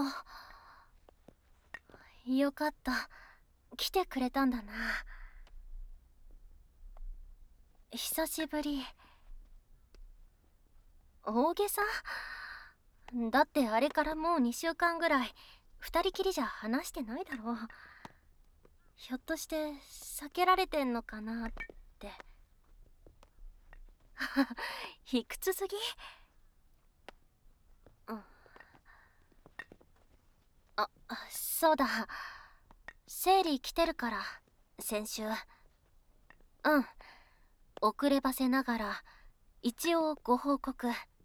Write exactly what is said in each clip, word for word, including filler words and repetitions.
あ、よかった。来てくれたんだな。久しぶり。大げさだってあれからもうにしゅうかんぐらい二人きりじゃ話してないだろう。ひょっとして避けられてんのかなって。卑屈すぎ。うん、あ、そうだ。生理来てるから先週。うん、遅ればせながら一応ご報告。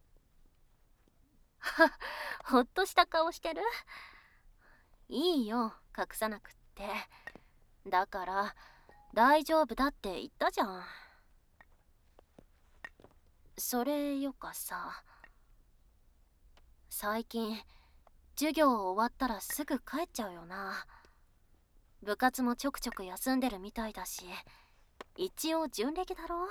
ほっとした顔してる。いいよ、隠さなくって。だから大丈夫だって言ったじゃん。それよかさ、最近授業終わったらすぐ帰っちゃうよな。部活もちょくちょく休んでるみたいだし、一応準レギだろ。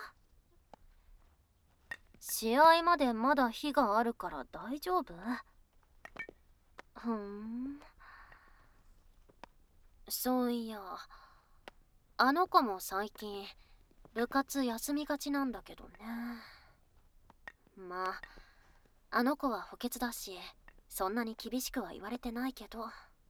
試合までまだ日があるから大丈夫？ふん。そういや、あの子も最近部活休みがちなんだけどね。まああの子は補欠だし、そんなに厳しくは言われてないけど、うん、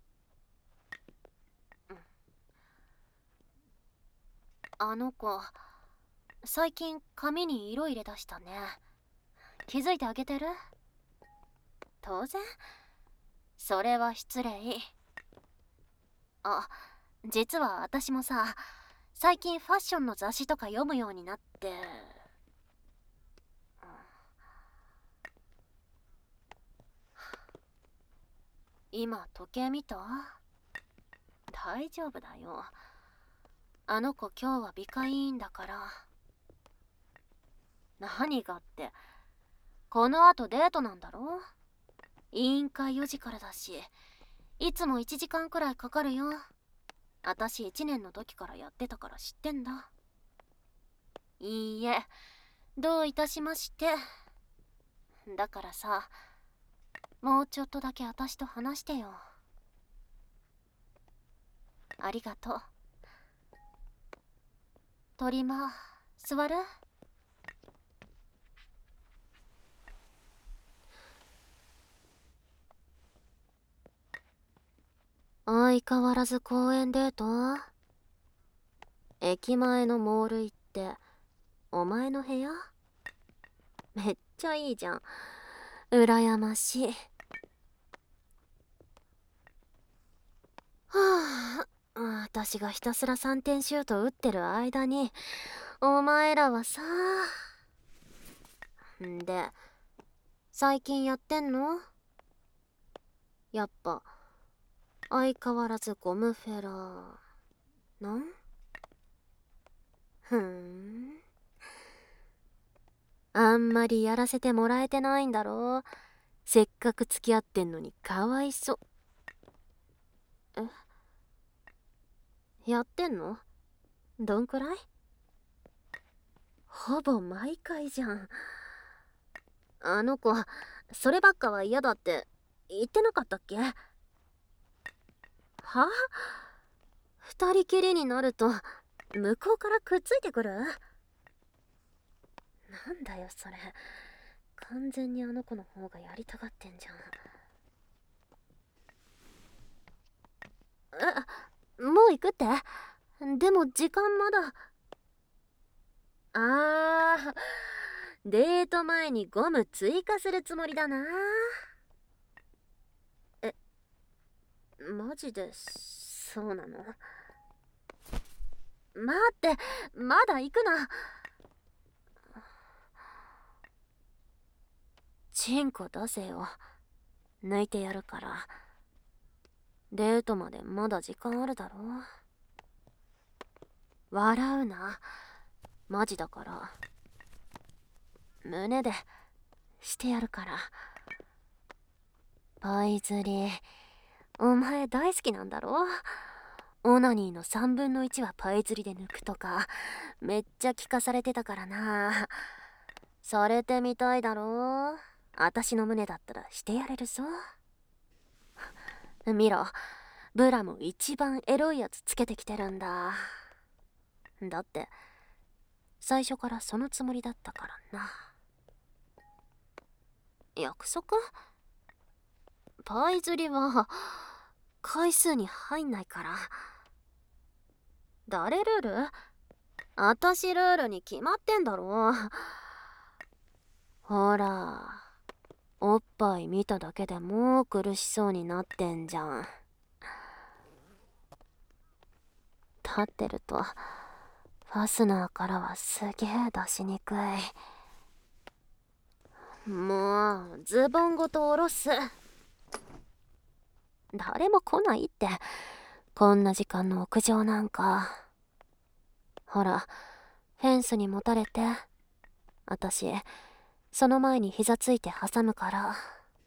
あの子最近髪に色入れ出したね。気づいてあげてる？当然。それは失礼。あ、実は私もさ、最近ファッションの雑誌とか読むようになって。今時計見た？大丈夫だよ。あの子今日は美化委員だから。何がって、この後デートなんだろ？委員会よじからだし、いつもいちじかんくらいかかるよ。あたしいちねんの時からやってたから知ってんだ。いいえ、どういたしまして。だからさ、もうちょっとだけあたしと話してよ。ありがとう。トリマー、座る？相変わらず公園デート？駅前のモール行ってお前の部屋？めっちゃいいじゃん。羨ましい。はあ、私がひたすらさんてんシュート打ってる間にお前らはさ。んで、最近やってんの？やっぱ相変わらずゴムフェラなん？ふん、あんまりやらせてもらえてないんだろう。せっかく付き合ってんのにかわいそう。え、やってんの？どんくらい？ほぼ毎回じゃん。あの子そればっかは嫌だって言ってなかったっけ？は？二人きりになると向こうからくっついてくる？なんだよそれ。完全にあの子の方がやりたがってんじゃん。え、もう行くって？でも時間まだ。あー、デート前にゴム追加するつもりだな。え、マジでそうなの？待って、まだ行くな。チンコ出せよ。抜いてやるから。デートまでまだ時間あるだろ。笑うな。マジだから。胸でしてやるから。パイズリ、お前大好きなんだろ？オナニーのさんぶんのいちはパイ釣りで抜くとかめっちゃ聞かされてたからな。されてみたいだろ？あたしの胸だったらしてやれるぞ。 見ろ、ブラも一番エロいやつつけてきてるんだ。だって最初からそのつもりだったからな。約束？パイ釣りは回数に入んないから。誰ルール？あたしルールに決まってんだろ。ほら、おっぱい見ただけでもう苦しそうになってんじゃん。立ってるとファスナーからはすげえ出しにくい。もうズボンごと下ろす。誰も来ないって、こんな時間の屋上なんか。ほら、フェンスにもたれて。あたしその前に膝ついて挟むから。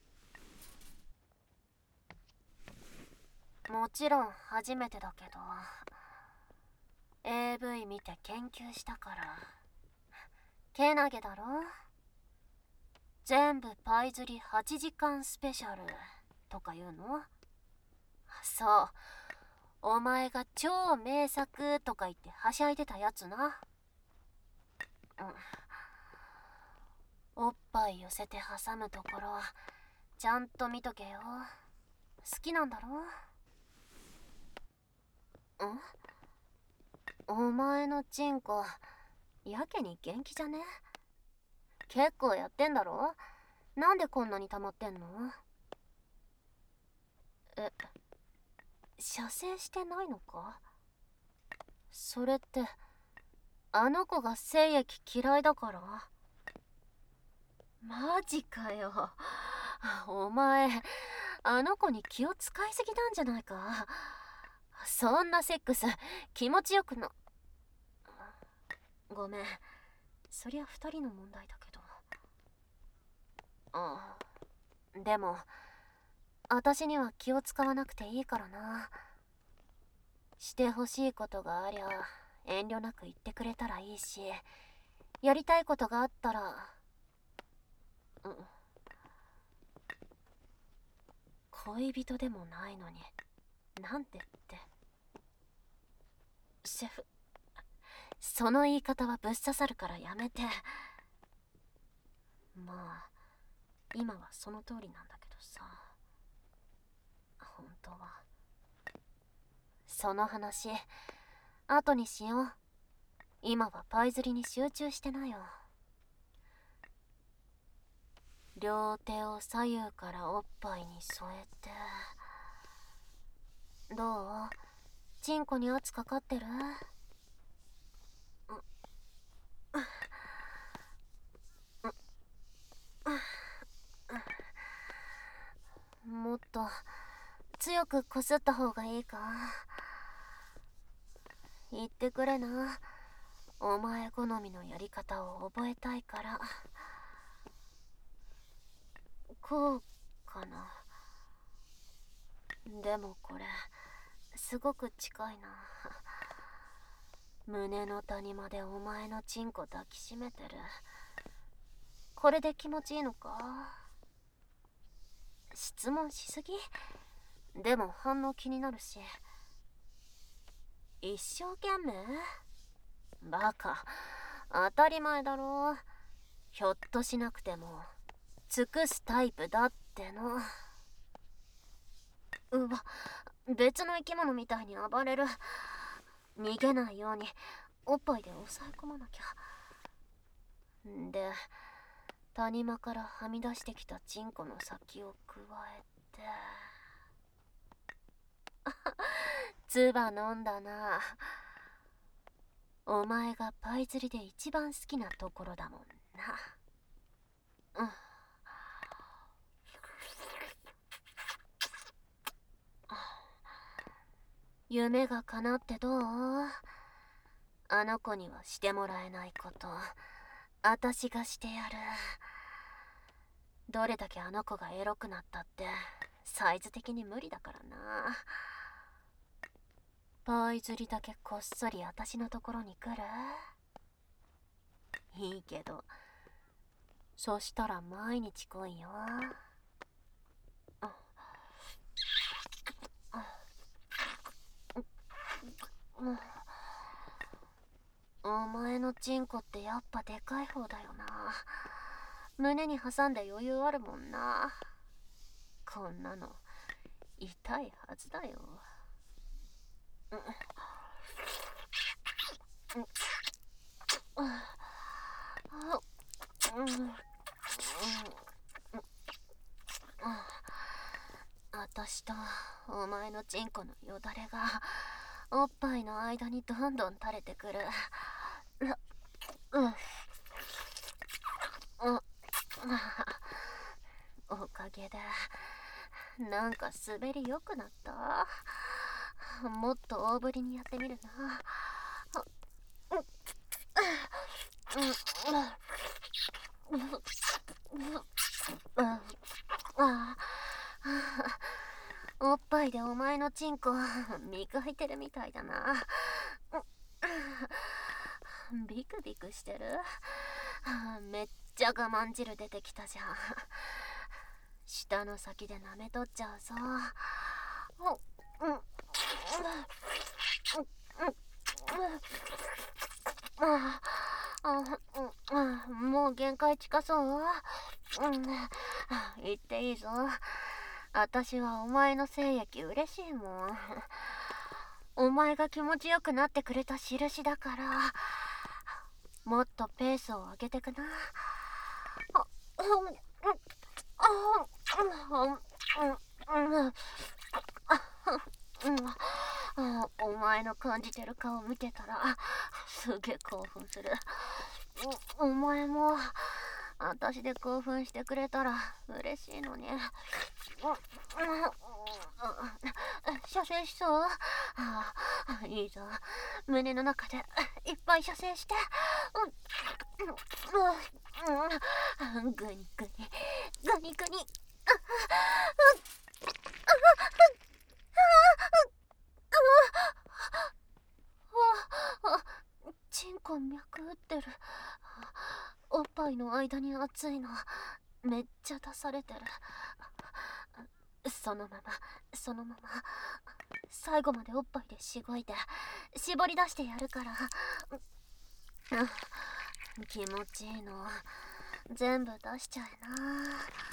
もちろん初めてだけど エーブイ 見て研究したから。けなげだろ。全部パイ釣りはちじかんスペシャルとか言うの？そう、お前が超名作とか言ってはしゃいでたやつな。うん、おっぱい寄せて挟むところちゃんと見とけよ。好きなんだろ？ん？お前のチンコやけに元気じゃね？結構やってんだろ？なんでこんなに溜まってんの？え、射精してないのか？それってあの子が精液嫌いだから？マジかよ。お前あの子に気を使いすぎなんじゃないか？そんなセックス気持ちよくな。ごめん、そりゃ二人の問題だけど。ああ、でも私には気を使わなくていいからな。してほしいことがありゃ遠慮なく言ってくれたらいいし、やりたいことがあったら、うん、恋人でもないのになんてって。シェフ、その言い方はぶっ刺さるからやめて。まあ今はその通りなんだけどさ。本当はその話後にしよう。今はパイ釣りに集中してなよ。両手を左右からおっぱいに添えて。どう？チンコに圧かかってる？もっと強くこすった方がいいか？言ってくれな。お前好みのやり方を覚えたいから。こうかな。でもこれすごく近いな。胸の谷までお前のチンコ抱きしめてる。これで気持ちいいのか？質問しすぎ？でも反応気になるし。一生懸命？バカ、当たり前だろ。ひょっとしなくても尽くすタイプだっての。うわ、別の生き物みたいに暴れる。逃げないようにおっぱいで押さえ込まなきゃ。で、谷間からはみ出してきたチンコの先をくわえて。唾飲んだな。お前がパイ釣りで一番好きなところだもんな。うん、夢が叶ってどう？あの子にはしてもらえないことあたしがしてやる。どれだけあの子がエロくなったってサイズ的に無理だからな。パイ釣りだけこっそりあたしのところに来る？いいけど、そしたら毎日来いよ。 うん、お前のチンコってやっぱでかい方だよな。胸に挟んで余裕あるもんな。こんなの痛いはずだよ。うん、うん、うん、あたしとお前のチンコのよだれがおっぱいの間にどんどん垂れてくる。うん、うん、おかげでなんか滑り良くなった。もっと大ぶりにやってみるな。おっぱいでお前のチンコ磨いてるみたいだな。ビクビクしてる。めっちゃ我慢汁出てきたじゃん。舌の先で舐めとっちゃうぞ。もう限界近そう。言っていいぞ。私はお前の精液嬉しいもん。お前が気持ちよくなってくれた印だから、もっとペースを上げてくな。お前の感じてる顔見てたらすげえ興奮する。お, お前も私で興奮してくれたら嬉しいのに。射精しそう？いいぞ、胸の中でいっぱい射精して。グニグニグニグニ。チンコ脈打ってる。おっぱいの間に熱いのめっちゃ出されてる。そのままそのまま最後までおっぱいでしごいて絞り出してやるから。気持ちいいの全部出しちゃえな。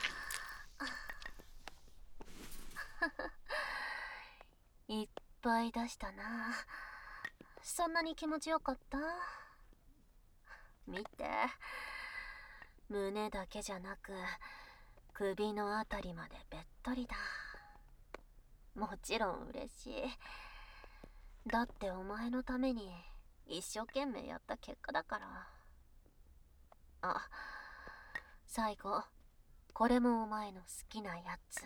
いっぱい出したな。そんなに気持ちよかった？見て、胸だけじゃなく首のあたりまでべっとりだ。もちろん嬉しい。だってお前のために一生懸命やった結果だから。あ、最後これもお前の好きなやつ。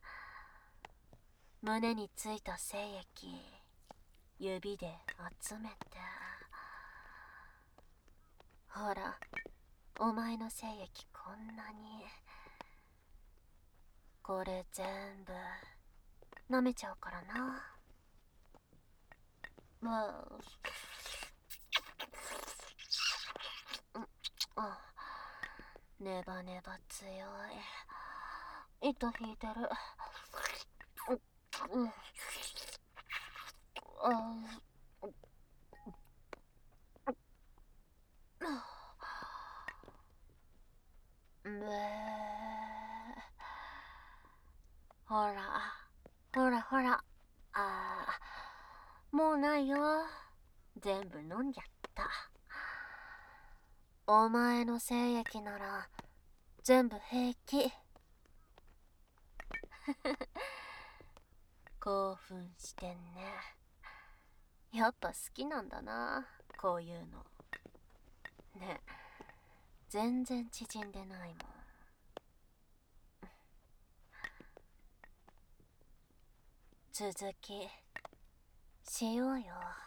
胸についた精液指で集めて。ほら、お前の精液こんなに。これ全部舐めちゃうからな。まあ、あ、ネバネバ強い。糸引いてる。うん、あ、べー。ほらほらほら。あー、もうないよ。全部飲んじゃった。お前の精液なら全部平気。興奮してんね。やっぱ好きなんだな、こういうの。ね、全然縮んでないもん。続きしようよ。